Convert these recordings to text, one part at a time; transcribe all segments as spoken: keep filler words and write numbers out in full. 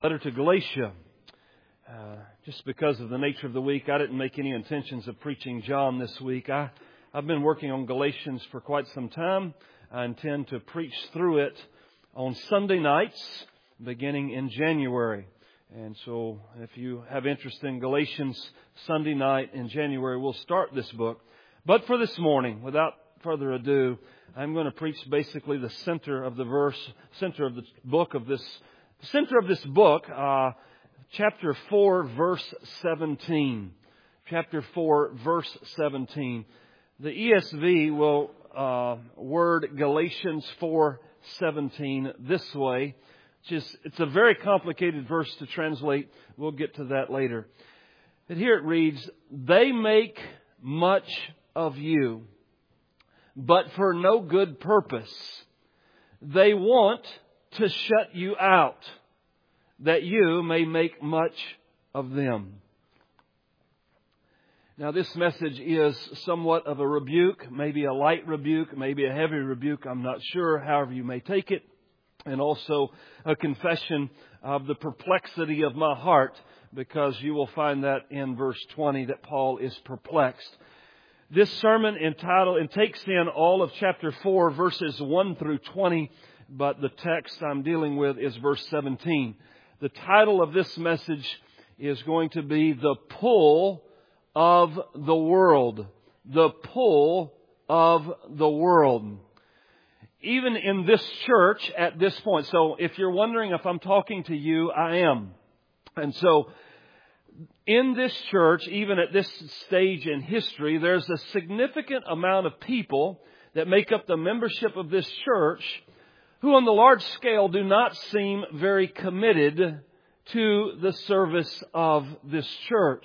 Letter to Galatia. Uh, just because of the nature of the week, I didn't make any intentions of preaching John this week. I, I've been working on Galatians for quite some time. I intend to preach through it on Sunday nights, beginning in January. And so if you have interest in Galatians, Sunday night in January, we'll start this book. But for this morning, without further ado, I'm going to preach basically the center of the verse, center of the book of this The center of this book, uh, chapter four, verse seventeen. Chapter four, verse seventeen. The E S V will uh, word Galatians four seventeen this way. Which is, it's a very complicated verse to translate. We'll get to that later. But here it reads, "They make much of you, but for no good purpose. They want to shut you out, that you may make much of them." Now, this message is somewhat of a rebuke, maybe a light rebuke, maybe a heavy rebuke. I'm not sure, however you may take it. And also a confession of the perplexity of my heart, because you will find that in verse twenty that Paul is perplexed. This sermon entitled, and takes in all of chapter four, verses one through twenty, but the text I'm dealing with is verse seventeen. The title of this message is going to be The Pull of the World. The Pull of the World. Even in this church at this point, so if you're wondering if I'm talking to you, I am. And so in this church, even at this stage in history, there's a significant amount of people that make up the membership of this church who on the large scale do not seem very committed to the service of this church.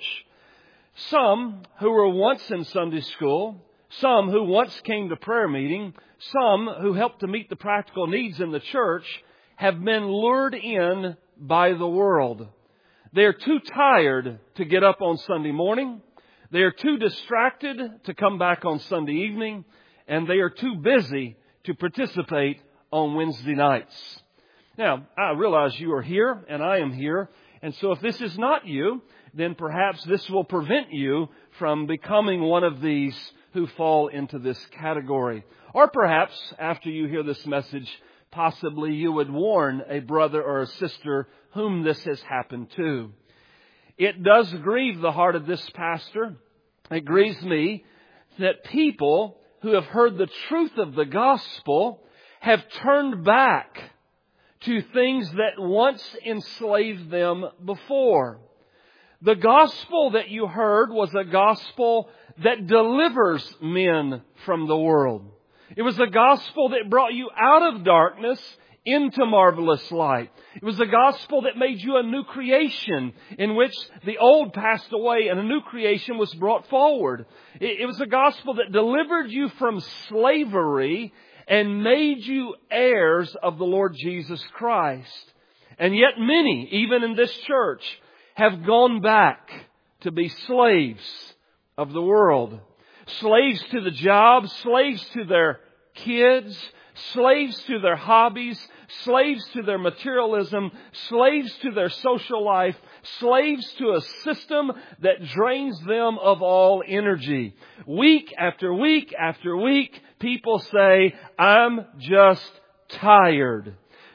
Some who were once in Sunday school, some who once came to prayer meeting, some who helped to meet the practical needs in the church have been lured in by the world. They are too tired to get up on Sunday morning. They are too distracted to come back on Sunday evening. And they are too busy to participate on Wednesday nights. Now, I realize you are here and I am here. And so if this is not you, then perhaps this will prevent you from becoming one of these who fall into this category. Or perhaps after you hear this message, possibly you would warn a brother or a sister whom this has happened to. It does grieve the heart of this pastor. It grieves me that people who have heard the truth of the gospel have turned back to things that once enslaved them before. The gospel that you heard was a gospel that delivers men from the world. It was a gospel that brought you out of darkness into marvelous light. It was a gospel that made you a new creation in which the old passed away and a new creation was brought forward. It was a gospel that delivered you from slavery and made you heirs of the Lord Jesus Christ. And yet many, even in this church, have gone back to be slaves of the world. Slaves to the job, slaves to their kids, slaves to their hobbies, slaves to their materialism, slaves to their social life, slaves to a system that drains them of all energy. Week after week after week, people say, "I'm just tired."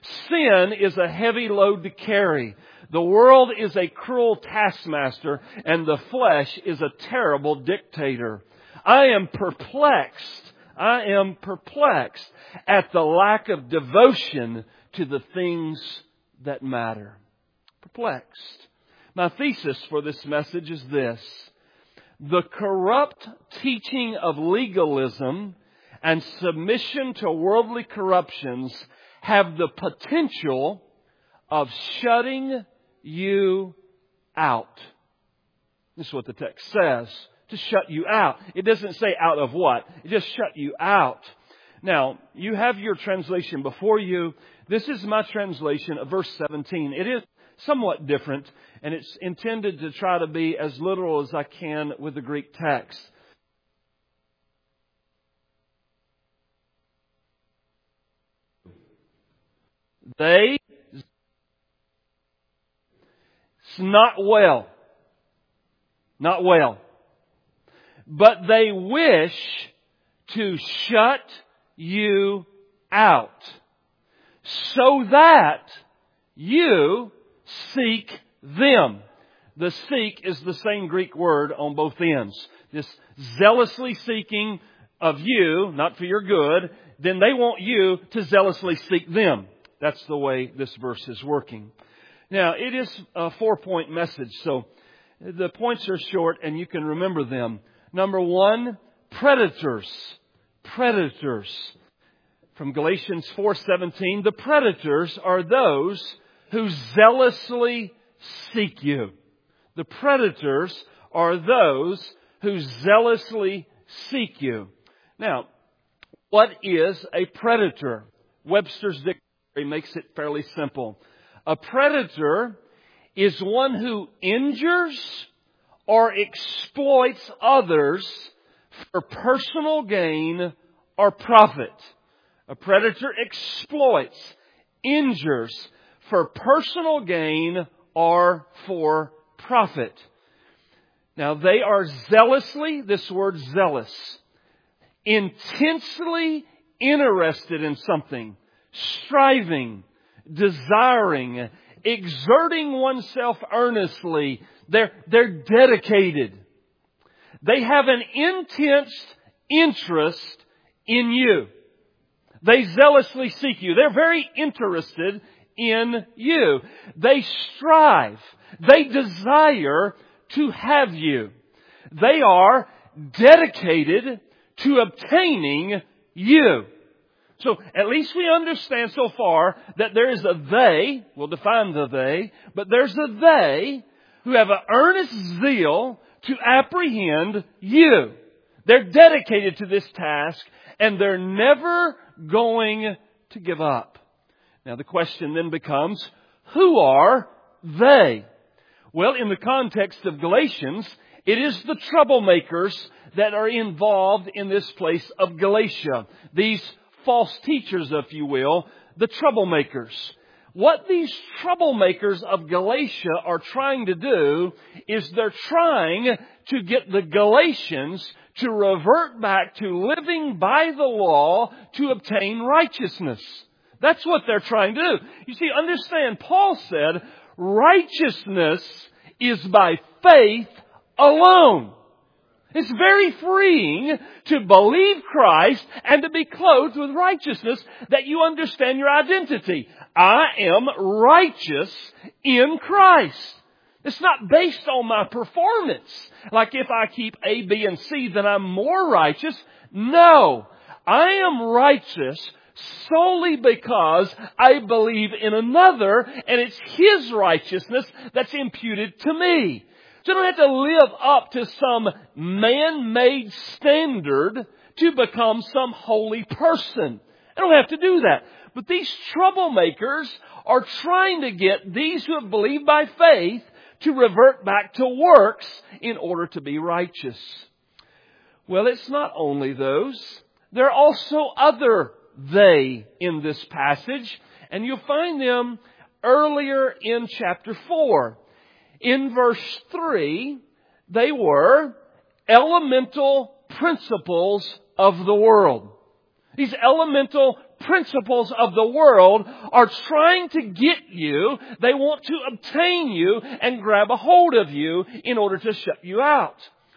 Sin is a heavy load to carry. The world is a cruel taskmaster, and the flesh is a terrible dictator. I am perplexed. I am perplexed at the lack of devotion to the things that matter. Perplexed. My thesis for this message is this: the corrupt teaching of legalism and submission to worldly corruptions have the potential of shutting you out. This is what the text says. To shut you out. It doesn't say out of what. It just shut you out. Now, you have your translation before you. This is my translation of verse seventeen. It is somewhat different, and it's intended to try to be as literal as I can with the Greek text. They It's not well. Not well. But they wish to shut you out so that you seek them. The seek is the same Greek word on both ends. This zealously seeking of you, not for your good, then they want you to zealously seek them. That's the way this verse is working. Now, it is a four-point message, so the points are short and you can remember them. Number one, predators. Predators. From Galatians four seventeen, the predators are those who zealously seek you. The predators are those who zealously seek you. Now, what is a predator? Webster's Dictionary makes it fairly simple. A predator is one who injures or exploits others for personal gain or profit. A predator exploits, injures for personal gain or for profit. Now they are zealously, this word zealous, intensely interested in something, striving, desiring, exerting oneself earnestly. They're, they're dedicated. They have an intense interest in you. They zealously seek you. They're very interested in you. They strive. They desire to have you. They are dedicated to obtaining you. So at least we understand so far that there is a they, we'll define the they, but there's a they who have an earnest zeal to apprehend you. They're dedicated to this task and they're never going to give up. Now the question then becomes, who are they? Well, in the context of Galatians, it is the troublemakers that are involved in this place of Galatia. These false teachers, if you will, the troublemakers. What these troublemakers of Galatia are trying to do is they're trying to get the Galatians to revert back to living by the law to obtain righteousness. That's what they're trying to do. You see, understand, Paul said, righteousness is by faith alone. It's very freeing to believe Christ and to be clothed with righteousness, that you understand your identity. I am righteous in Christ. It's not based on my performance. Like if I keep A, B, and C, then I'm more righteous. No, I am righteous solely because I believe in another, and it's His righteousness that's imputed to me. So I don't have to live up to some man-made standard to become some holy person. I don't have to do that. But these troublemakers are trying to get these who have believed by faith to revert back to works in order to be righteous. Well, it's not only those. There are also other they in this passage, and you'll find them earlier in chapter four. In verse three, they were elemental principles of the world. These elemental principles of the world are trying to get you. They want to obtain you and grab a hold of you in order to shut you out.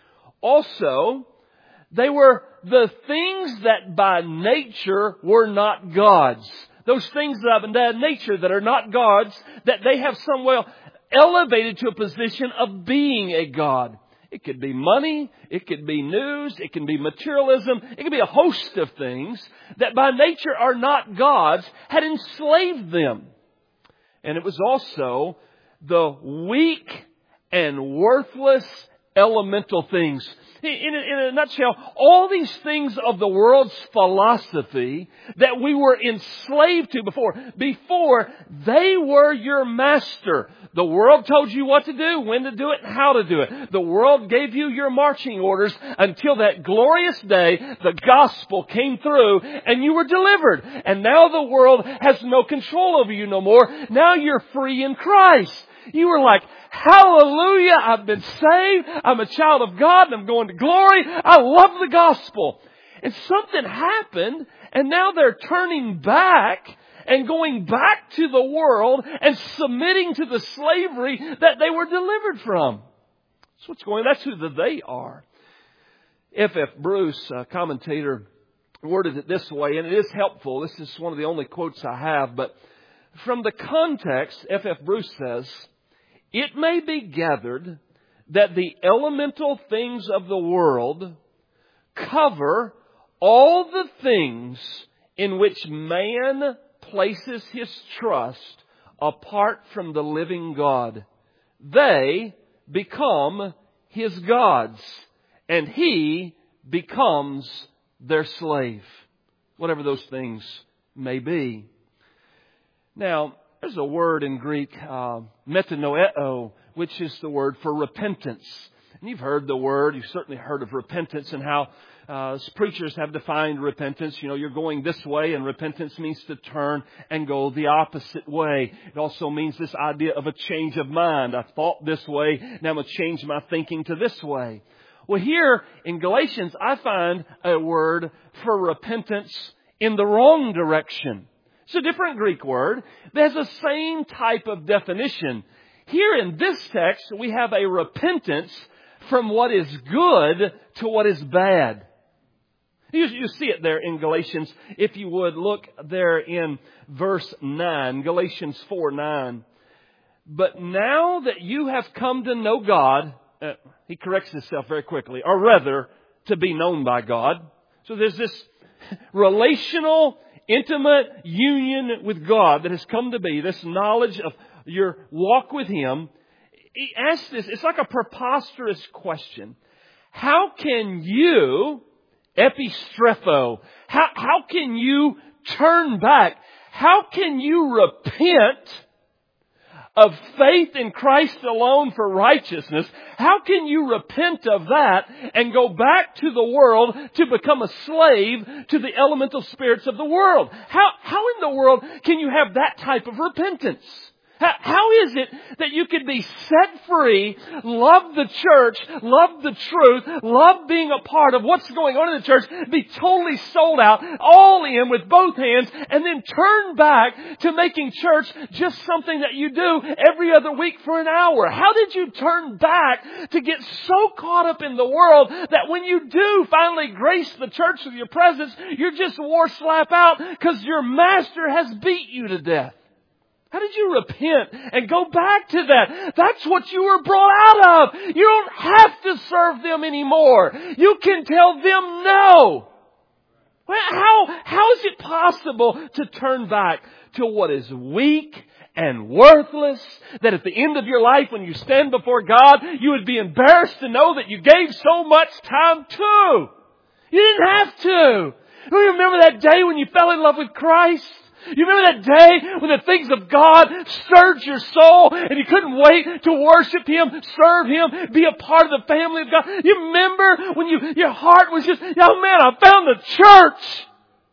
Also, they were the things that by nature were not God's. Those things that by nature that are not God's, that they have somewhere elevated to a position of being a God. It could be money, it could be news, it can be materialism, it could be a host of things that by nature are not God's, had enslaved them. And it was also the weak and worthless elemental things. In a, in a nutshell, all these things of the world's philosophy that we were enslaved to before, before they were your master. The world told you what to do, when to do it, and how to do it. The world gave you your marching orders until that glorious day the gospel came through and you were delivered. And now the world has no control over you no more. Now you're free in Christ. You were like, hallelujah, I've been saved. I'm a child of God and I'm going to glory. I love the gospel. And something happened and now they're turning back and going back to the world and submitting to the slavery that they were delivered from. That's what's going on. That's who the they are. F F Bruce, a commentator, worded it this way, and it is helpful. This is one of the only quotes I have, but from the context, F F Bruce says, it may be gathered that the elemental things of the world cover all the things in which man places his trust apart from the living God. They become his gods, and he becomes their slave, whatever those things may be. Now, there's a word in Greek, uh, metanoeo, which is the word for repentance. And you've heard the word, you've certainly heard of repentance and how uh, preachers have defined repentance. You know, you're going this way, and repentance means to turn and go the opposite way. It also means this idea of a change of mind. I thought this way, now I'm going to change my thinking to this way. Well, here in Galatians, I find a word for repentance in the wrong direction. It's a different Greek word. It has the same type of definition. Here in this text, we have a repentance from what is good to what is bad. You, you see it there in Galatians. If you would look there in verse nine, Galatians four nine. But now that you have come to know God, uh, he corrects himself very quickly, or rather, to be known by God. So there's this relational, intimate union with God that has come to be, this knowledge of your walk with Him. He asks this, it's like a preposterous question. How can you, epistrepho, how, how can you turn back? How can you repent of faith in Christ alone for righteousness? How can you repent of that and go back to the world to become a slave to the elemental spirits of the world? How, how in the world can you have that type of repentance? How, how is it that you can be set free, love the church, love the truth, love being a part of what's going on in the church, be totally sold out, all in with both hands, and then turn back to making church just something that you do every other week for an hour? How did you turn back to get so caught up in the world that when you do finally grace the church with your presence, you're just wore slap out because your master has beat you to death? How did you repent and go back to that? That's what you were brought out of. You don't have to serve them anymore. You can tell them no. Well, how, how is it possible to turn back to what is weak and worthless, that at the end of your life when you stand before God, you would be embarrassed to know that you gave so much time to? You didn't have to. Do you remember that day when you fell in love with Christ? You remember that day when the things of God stirred your soul and you couldn't wait to worship Him, serve Him, be a part of the family of God? You remember when you, your heart was just, oh man, I found the church.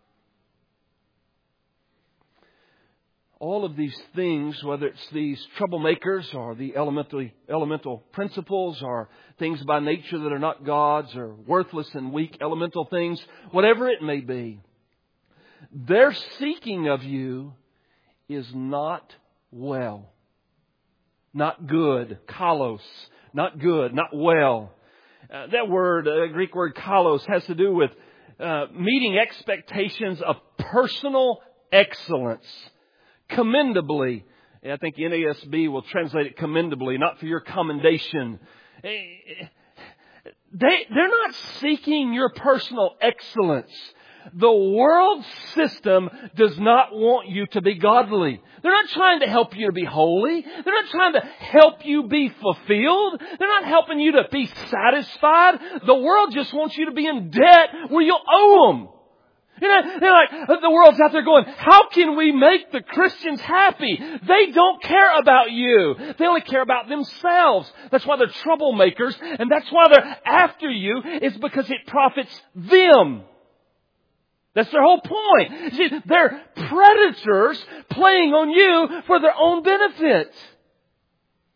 All of these things, whether it's these troublemakers or the elemental, elemental principles or things by nature that are not God's or worthless and weak elemental things, whatever it may be, their seeking of you is not well, not good, kalos, not good, not well. Uh, that word, uh, Greek word kalos, has to do with uh, meeting expectations of personal excellence, commendably. I think N A S B will translate it commendably, not for your commendation. They, they're not seeking your personal excellence. The world system does not want you to be godly. They're not trying to help you to be holy. They're not trying to help you be fulfilled. They're not helping you to be satisfied. The world just wants you to be in debt where you'll owe them. You know, they're like, the world's out there going, how can we make the Christians happy? They don't care about you. They only care about themselves. That's why they're troublemakers, and that's why they're after you. It's because it profits them. That's their whole point. See, they're predators playing on you for their own benefit.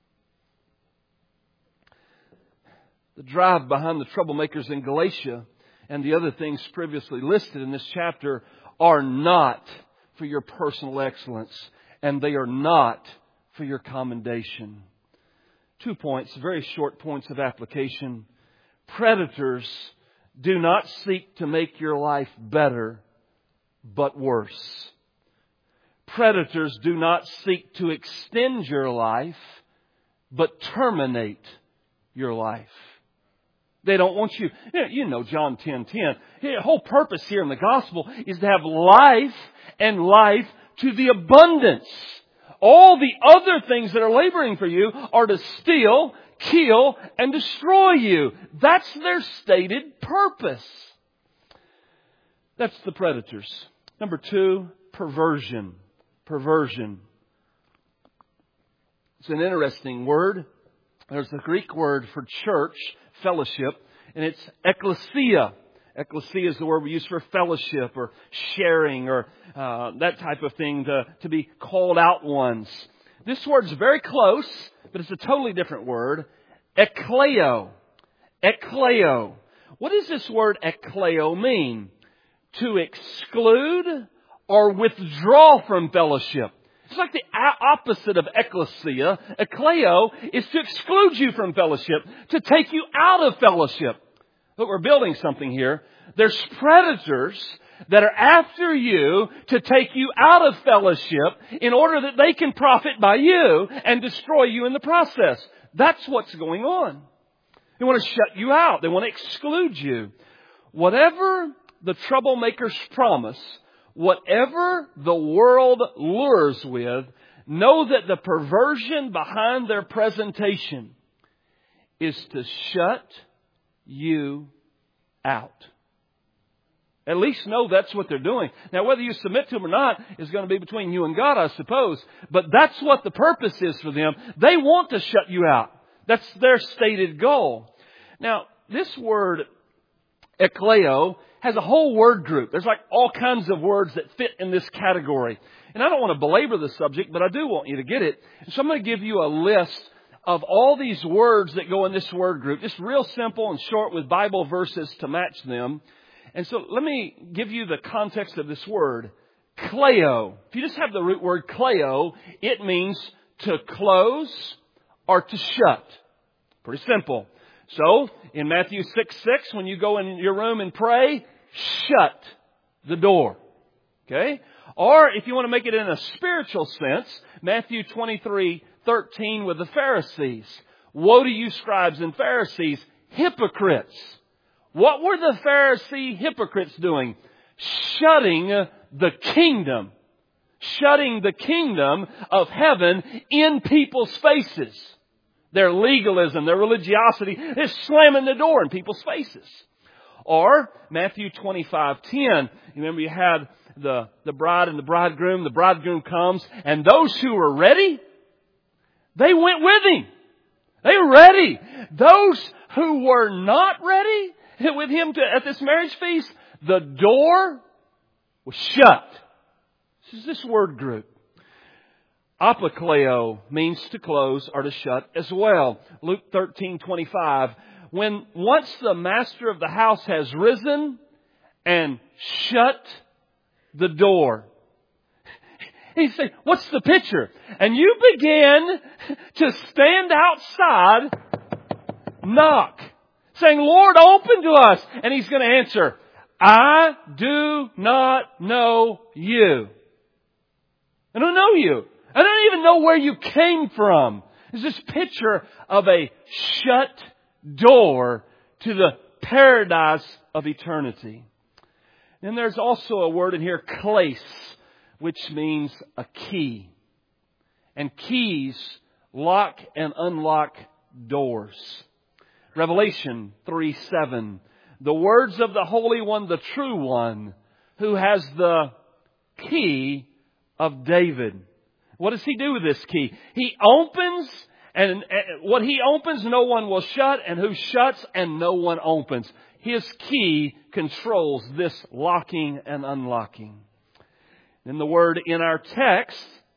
The drive behind the troublemakers in Galatia and the other things previously listed in this chapter are not for your personal excellence, and they are not for your commendation. Two points, very short points of application. Predators do not seek to make your life better, but worse. Predators do not seek to extend your life, but terminate your life. They don't want you, you know John ten ten. The whole purpose here in the gospel is to have life and life to the abundance. All the other things that are laboring for you are to steal, kill, and destroy you. That's their stated purpose. That's the predators. Number two, perversion. Perversion. It's an interesting word. There's the Greek word for church, fellowship, and it's ekklesia. Ekklesia is the word we use for fellowship or sharing or uh, that type of thing, to, to be called out ones. This word's very close, but it's a totally different word. Ekkleo. Ekkleo. What does this word ekkleo mean? To exclude or withdraw from fellowship. It's like the opposite of ekklesia. Ekkleo is to exclude you from fellowship, to take you out of fellowship. But we're building something here. There's predators that are after you to take you out of fellowship in order that they can profit by you and destroy you in the process. That's what's going on. They want to shut you out. They want to exclude you. Whatever the troublemakers promise, whatever the world lures with, know that the perversion behind their presentation is to shut you out. At least know that's what they're doing. Now, whether you submit to them or not is going to be between you and God, I suppose. But that's what the purpose is for them. They want to shut you out. That's their stated goal. Now, this word, ekkleo, has a whole word group. There's like all kinds of words that fit in this category. And I don't want to belabor the subject, but I do want you to get it. So I'm going to give you a list of all these words that go in this word group. Just real simple and short with Bible verses to match them. And so let me give you the context of this word. Kleo. If you just have the root word kleo, it means to close or to shut. Pretty simple. So in Matthew six six, when you go in your room and pray, shut the door. Okay? Or if you want to make it in a spiritual sense, Matthew twenty-three thirteen with the Pharisees. Woe to you, scribes and Pharisees, hypocrites. What were the Pharisee hypocrites doing? Shutting the kingdom. Shutting the kingdom of heaven in people's faces. Their legalism, their religiosity is slamming the door in people's faces. Or Matthew twenty-five ten. You remember you had the, the bride and the bridegroom. The bridegroom comes, and those who were ready, they went with him. They were ready. Those who were not ready with him to, at this marriage feast, the door was shut. This is this word group. Apokleo means to close or to shut as well. Luke thirteen twenty-five. When once the master of the house has risen and shut the door. He said, what's the picture? And you begin to stand outside, knock, saying, Lord, open to us. And He's going to answer, I do not know you. I don't know you. I don't even know where you came from. It's this picture of a shut door to the paradise of eternity. And there's also a word in here, klase, which means a key. And keys lock and unlock doors. Revelation three seven. The words of the Holy One, the true One, who has the key of David. What does He do with this key? He opens, and what He opens no one will shut, and who shuts and no one opens. His key controls this locking and unlocking. And the word in our text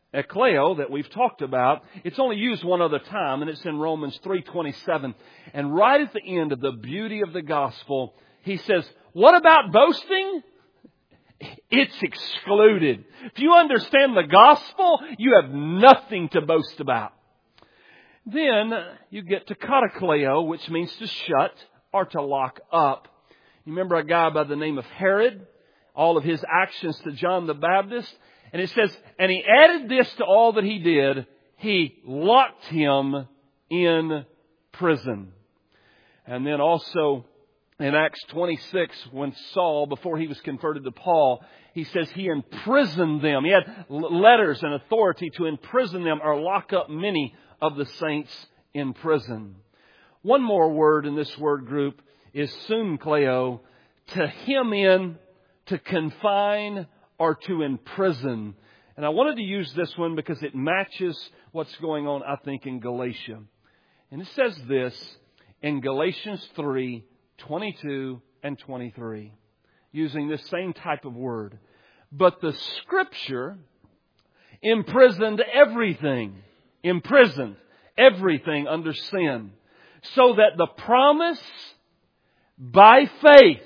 ekleo that we've talked about, it's only used one other time, and it's in Romans three twenty-seven. And right at the end of the beauty of the gospel, he says, what about boasting? It's excluded. If you understand the gospel, you have nothing to boast about. Then you get to katakleo, which means to shut or to lock up. You remember a guy by the name of Herod? All of his actions to John the Baptist. And it says, and he added this to all that he did. He locked him in prison. And then also in Acts twenty-six, when Saul, before he was converted to Paul, he says he imprisoned them. He had letters and authority to imprison them or lock up many of the saints in prison. One more word in this word group is sunkleo, to hem in, to confine, or to imprison. And I wanted to use this one because it matches what's going on, I think, in Galatia. And it says this in Galatians three, twenty-two and twenty-three, using this same type of word. But the Scripture imprisoned everything, imprisoned everything under sin, so that the promise by faith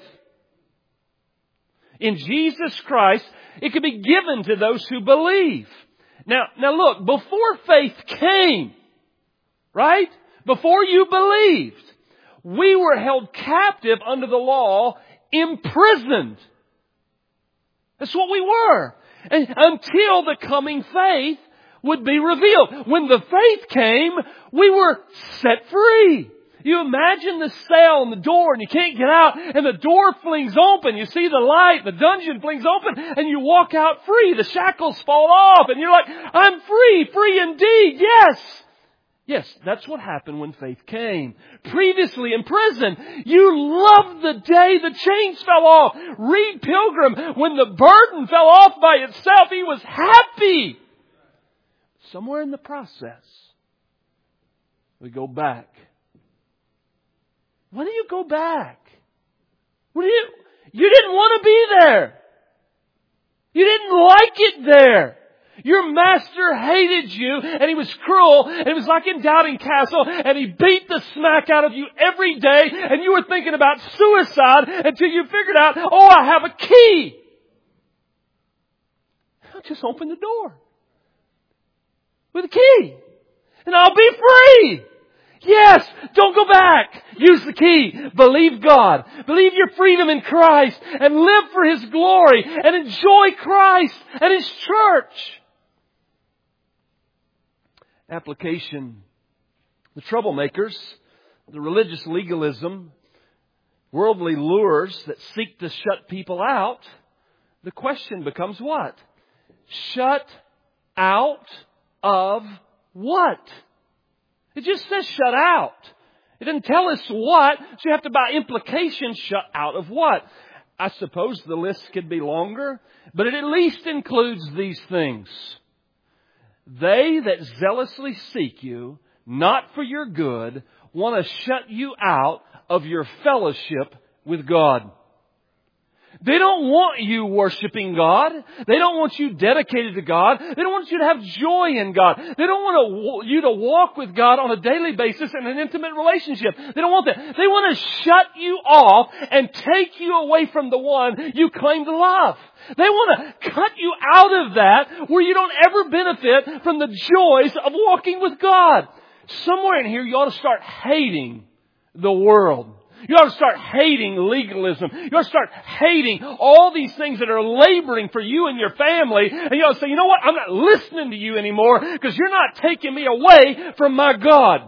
in Jesus Christ, it could be given to those who believe. Now, now look, before faith came, right? Before you believed, we were held captive under the law, imprisoned. That's what we were. And until the coming faith would be revealed. When the faith came, we were set free. You imagine the cell and the door and you can't get out and the door flings open. You see the light, the dungeon flings open and you walk out free. The shackles fall off and you're like, I'm free, free indeed. Yes. Yes, that's what happened when faith came. Previously in prison, you loved the day the chains fell off. Read Pilgrim, when the burden fell off by itself, he was happy. Somewhere in the process, we go back. When do you go back? When do you, you didn't want to be there. You didn't like it there. Your master hated you and he was cruel and it was like in Doubting Castle and he beat the smack out of you every day and you were thinking about suicide until you figured out, oh, I have a key. I'll just open the door with a key and I'll be free. Yes, don't go back. Use the key. Believe God. Believe your freedom in Christ and live for His glory and enjoy Christ and His church. Application. The troublemakers, the religious legalism, worldly lures that seek to shut people out. The question becomes what? Shut out of what? It just says shut out. It didn't tell us what, so you have to by implication shut out of what? I suppose the list could be longer, but it at least includes these things. They that zealously seek you, not for your good, want to shut you out of your fellowship with God. They don't want you worshiping God. They don't want you dedicated to God. They don't want you to have joy in God. They don't want you to walk with God on a daily basis in an intimate relationship. They don't want that. They want to shut you off and take you away from the one you claim to love. They want to cut you out of that where you don't ever benefit from the joys of walking with God. Somewhere in here you ought to start hating the world. You ought to start hating legalism. You ought to start hating all these things that are laboring for you and your family. And you ought to say, you know what? I'm not listening to you anymore because you're not taking me away from my God.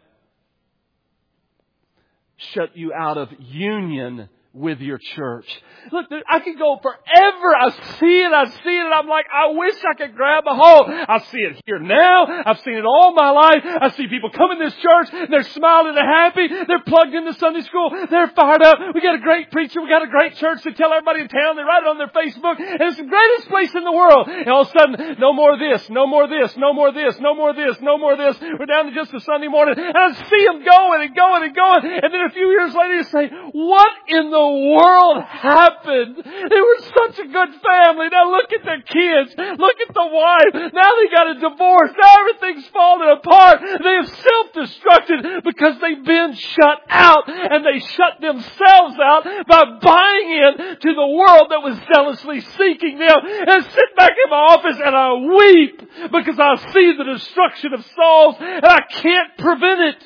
Shut you out of union with your church. Look, I could go forever. I see it. I see it. And I'm like, I wish I could grab a hold. I see it here now. I've seen it all my life. I see people come in this church and they're smiling. They're happy. They're plugged into Sunday school. They're fired up. We got a great preacher. We got a great church. They tell everybody in town. They write it on their Facebook. And it's the greatest place in the world. And all of a sudden, no more of this, no more of this, no more of this, no more of this, no more of this. We're down to just a Sunday morning. And I see them going and going and going. And then a few years later you say, what in the the world happened? They were such a good family. Now look at their kids. Look at the wife. Now they got a divorce. Now everything's falling apart. They have self-destructed because they've been shut out, and they shut themselves out by buying in to the world that was zealously seeking them. And I sit back in my office and I weep because I see the destruction of souls and I can't prevent it.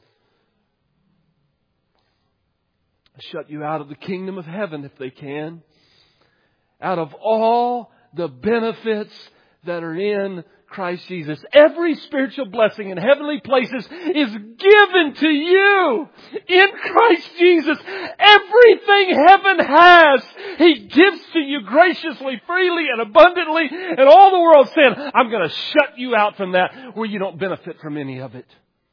Shut you out of the kingdom of heaven if they can. Out of all the benefits that are in Christ Jesus. Every spiritual blessing in heavenly places is given to you in Christ Jesus. Everything heaven has, He gives to you graciously, freely, and abundantly. And all the world saying, I'm going to shut you out from that where you don't benefit from any of it.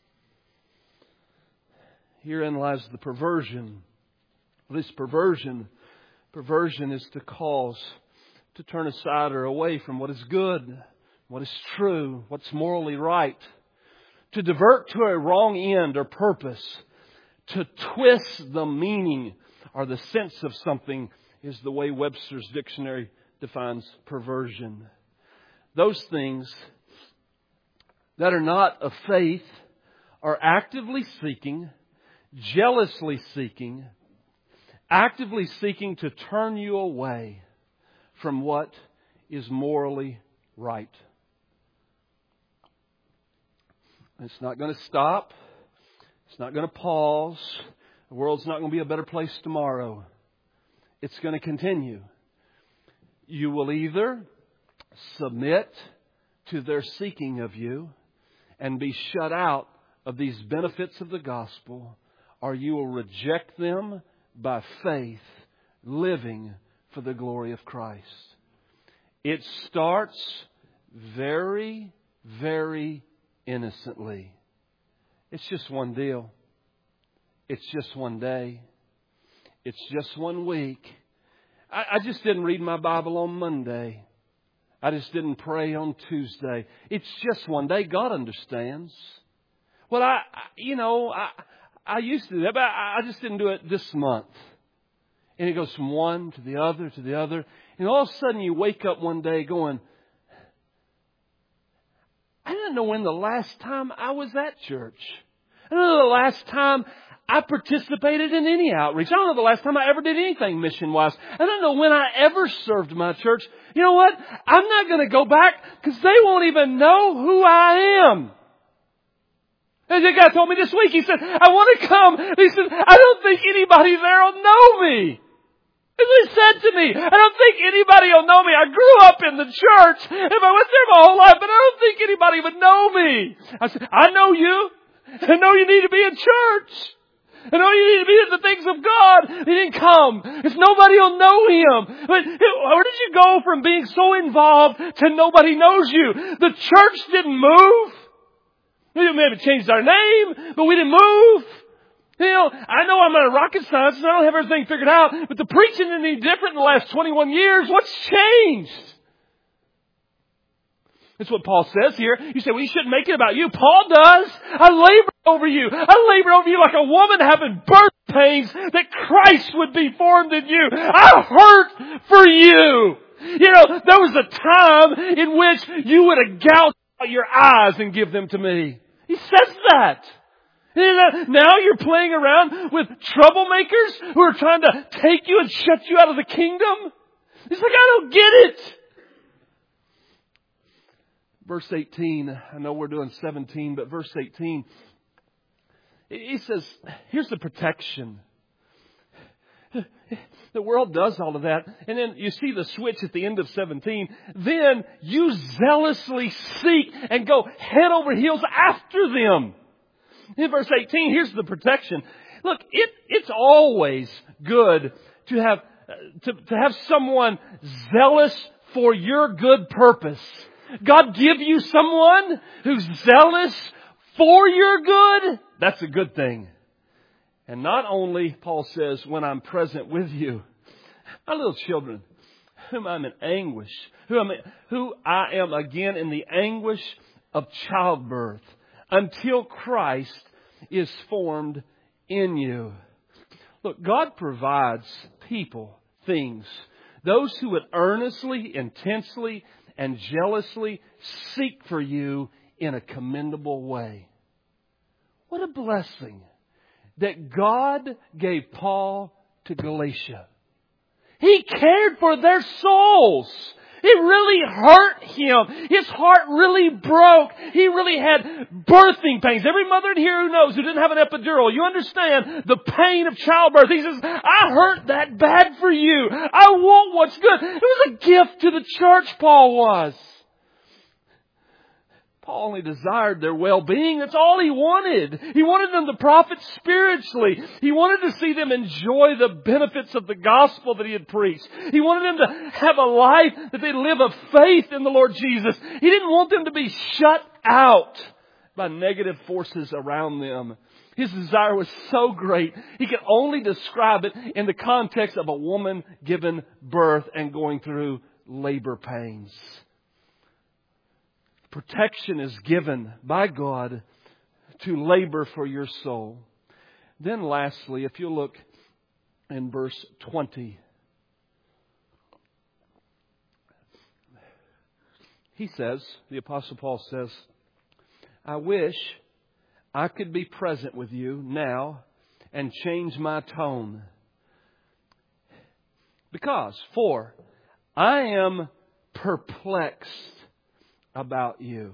Herein lies the perversion. This perversion, perversion is to cause to turn aside or away from what is good, what is true, what's morally right, to divert to a wrong end or purpose, to twist the meaning or the sense of something is the way Webster's dictionary defines perversion. Those things that are not of faith are actively seeking, jealously seeking, actively seeking to turn you away from what is morally right. It's not going to stop. It's not going to pause. The world's not going to be a better place tomorrow. It's going to continue. You will either submit to their seeking of you and be shut out of these benefits of the gospel, or you will reject them by faith, living for the glory of Christ. It starts very, very innocently. It's just one deal. It's just one day. It's just one week. I, I just didn't read my Bible on Monday. I just didn't pray on Tuesday. It's just one day. God understands. Well, I, I you know, I... I used to do that, but I just didn't do it this month. And it goes from one to the other to the other. And all of a sudden you wake up one day going, I don't know when the last time I was at church. I don't know the last time I participated in any outreach. I don't know the last time I ever did anything mission-wise. I don't know when I ever served my church. You know what? I'm not going to go back because they won't even know who I am. And the guy told me this week, he said, I want to come. He said, I don't think anybody there will know me. That's what he said to me. I don't think anybody will know me. I grew up in the church, and I was there my whole life, but I don't think anybody would know me. I said, I know you. I know you need to be in church. I know you need to be in the things of God. He didn't come because nobody will know Him. But where did you go from being so involved to nobody knows you? The church didn't move. We may have changed our name, but we didn't move. You know, I know I'm not a rocket scientist and I don't have everything figured out, but the preaching isn't any different in the last twenty-one years. What's changed? That's what Paul says here. You say, well, you shouldn't make it about you. Paul does. I labored over you. I labored over you like a woman having birth pains that Christ would be formed in you. I hurt for you. You know, there was a time in which you would have gouged out your eyes and give them to me. He says that. Now you're playing around with troublemakers who are trying to take you and shut you out of the kingdom. He's like, I don't get it. Verse eighteen, I know we're doing seventeen, but verse eighteen, he says, here's the protection. The world does all of that. And then you see the switch at the end of seventeen. Then you zealously seek and go head over heels after them. In verse eighteen, here's the protection. Look, it, it's always good to have, to, to have someone zealous for your good purpose. God give you someone who's zealous for your good. That's a good thing. And not only, Paul says, when I'm present with you, my little children, whom I'm in anguish, who, I'm, who I am again in the anguish of childbirth, until Christ is formed in you. Look, God provides people, things, those who would earnestly, intensely, and jealously seek for you in a commendable way. What a blessing that God gave Paul to Galatia. He cared for their souls. It really hurt him. His heart really broke. He really had birthing pains. Every mother in here who knows, who didn't have an epidural, you understand the pain of childbirth. He says, I hurt that bad for you. I want what's good. It was a gift to the church, Paul was. Paul only desired their well-being. That's all he wanted. He wanted them to profit spiritually. He wanted to see them enjoy the benefits of the gospel that he had preached. He wanted them to have a life that they live of faith in the Lord Jesus. He didn't want them to be shut out by negative forces around them. His desire was so great, he could only describe it in the context of a woman given birth and going through labor pains. Protection is given by God to labor for your soul. Then lastly, if you look in verse twenty, he says, the Apostle Paul says, I wish I could be present with you now and change my tone. Because, for, I am perplexed about you.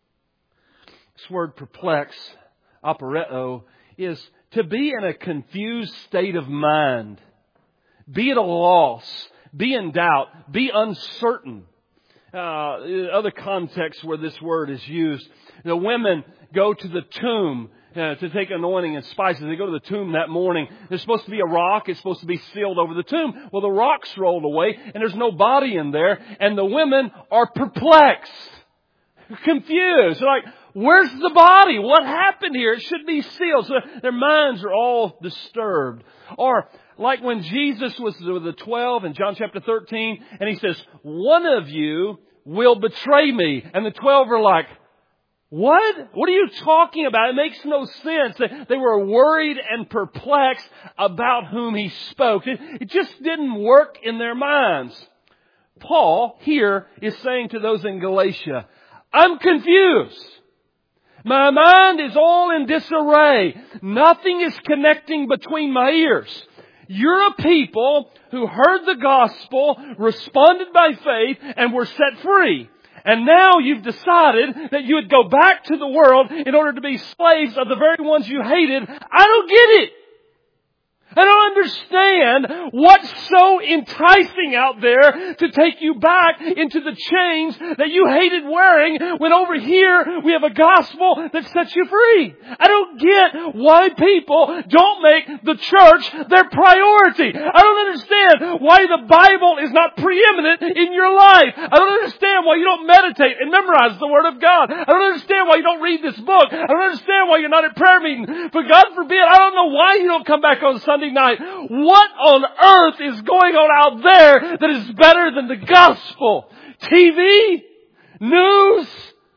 This word perplex, aporeto, is to be in a confused state of mind. Be at a loss. Be in doubt. Be uncertain. Uh, other contexts where this word is used. The women go to the tomb uh, to take anointing and spices. They go to the tomb that morning. There's supposed to be a rock. It's supposed to be sealed over the tomb. Well, the rock's rolled away and there's no body in there. And the women are perplexed. Confused. They're like, where's the body? What happened here? It should be sealed. So their minds are all disturbed. Or like when Jesus was with the twelve in John chapter thirteen, and He says, one of you will betray me. And the twelve are like, what? What are you talking about? It makes no sense. They were worried and perplexed about whom He spoke. It, it just didn't work in their minds. Paul here is saying to those in Galatia, I'm confused. My mind is all in disarray. Nothing is connecting between my ears. You're a people who heard the gospel, responded by faith, and were set free. And now you've decided that you would go back to the world in order to be slaves of the very ones you hated. I don't get it. I don't understand what's so enticing out there to take you back into the chains that you hated wearing when over here we have a gospel that sets you free. I don't get why people don't make the church their priority. I don't understand why the Bible is not preeminent in your life. I don't understand why you don't meditate and memorize the Word of God. I don't understand why you don't read this book. I don't understand why you're not at prayer meeting. For God forbid, I don't know why you don't come back on Sunday night. What on earth is going on out there that is better than the gospel? T V? News?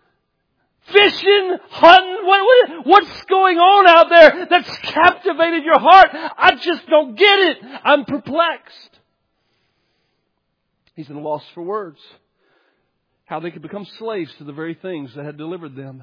Fishing? Hunting? What, what, what's going on out there that's captivated your heart? I just don't get it. I'm perplexed. He's at a loss for words. How they could become slaves to the very things that had delivered them.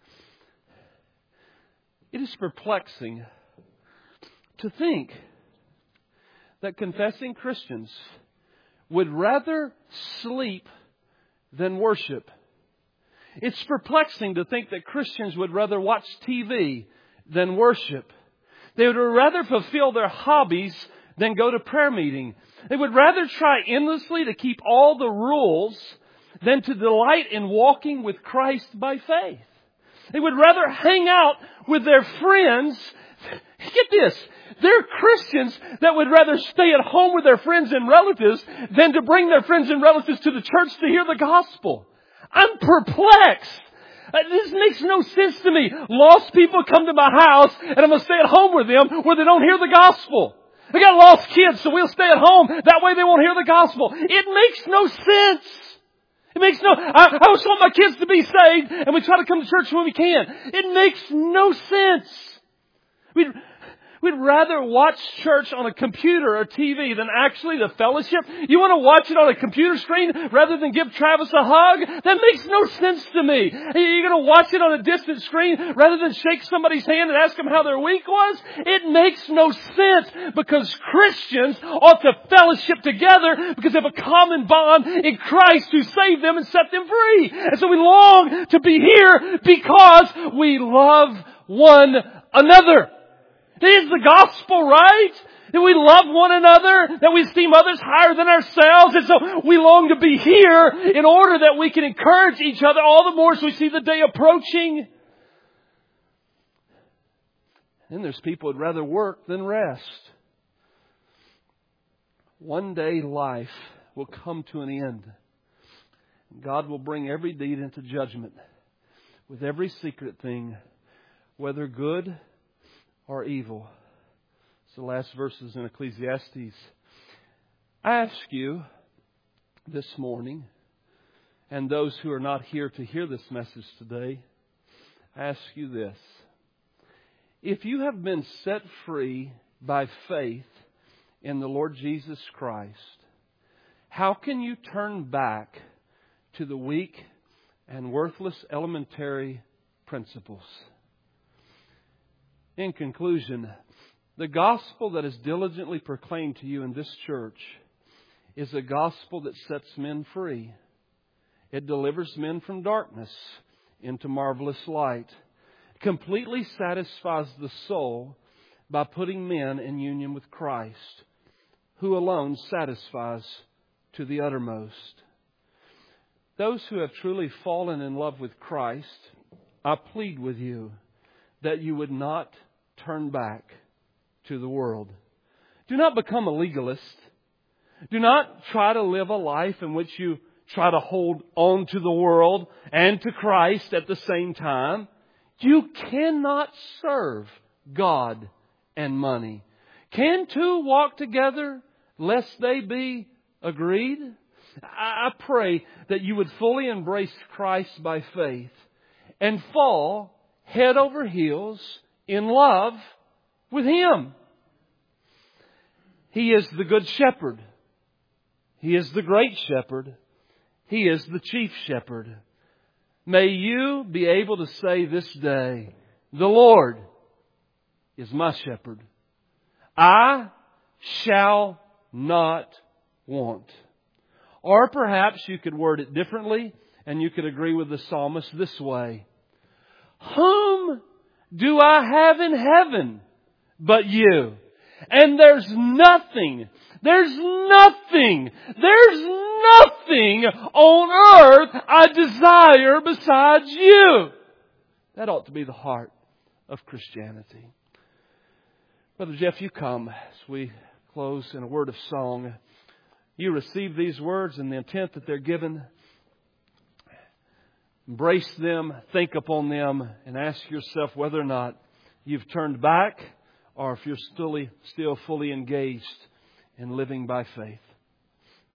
It is perplexing to think that confessing Christians would rather sleep than worship. It's perplexing to think that Christians would rather watch T V than worship. They would rather fulfill their hobbies than go to prayer meeting. They would rather try endlessly to keep all the rules than to delight in walking with Christ by faith. They would rather hang out with their friends. Get this. They're Christians that would rather stay at home with their friends and relatives than to bring their friends and relatives to the church to hear the gospel. I'm perplexed. This makes no sense to me. Lost people come to my house and I'm going to stay at home with them where they don't hear the gospel. I got lost kids, so we'll stay at home. That way they won't hear the gospel. It makes no sense. It makes no, I, I always want my kids to be saved and we try to come to church when we can. It makes no sense. We We'd rather watch church on a computer or T V than actually the fellowship. You want to watch it on a computer screen rather than give Travis a hug? That makes no sense to me. You're going to watch it on a distant screen rather than shake somebody's hand and ask them how their week was? It makes no sense, because Christians ought to fellowship together because they have a common bond in Christ who saved them and set them free. And so we long to be here because we love one another. It is the gospel, right? That we love one another, that we esteem others higher than ourselves. And so we long to be here in order that we can encourage each other all the more as we see the day approaching. Then there's people who'd rather work than rest. One day life will come to an end. God will bring every deed into judgment with every secret thing, whether good or evil. It's the last verses in Ecclesiastes. I ask you this morning, and those who are not here to hear this message today, I ask you this. If you have been set free by faith in the Lord Jesus Christ, how can you turn back to the weak and worthless elementary principles? In conclusion, the gospel that is diligently proclaimed to you in this church is a gospel that sets men free. It delivers men from darkness into marvelous light. It completely satisfies the soul by putting men in union with Christ, who alone satisfies to the uttermost. Those who have truly fallen in love with Christ, I plead with you that you would not turn back to the world. Do not become a legalist. Do not try to live a life in which you try to hold on to the world and to Christ at the same time. You cannot serve God and money. Can two walk together lest they be agreed? I pray that you would fully embrace Christ by faith and fall head over heels in love with Him. He is the good shepherd. He is the great shepherd. He is the chief shepherd. May you be able to say this day, the Lord is my shepherd. I shall not want. Or perhaps you could word it differently and you could agree with the psalmist this way. Whom do I have in heaven but you? And there's nothing, there's nothing, there's nothing on earth I desire besides you. That ought to be the heart of Christianity. Brother Jeff, you come as we close in a word of song. You receive these words in the intent that they're given. Embrace them, think upon them, and ask yourself whether or not you've turned back or if you're still, still fully engaged in living by faith.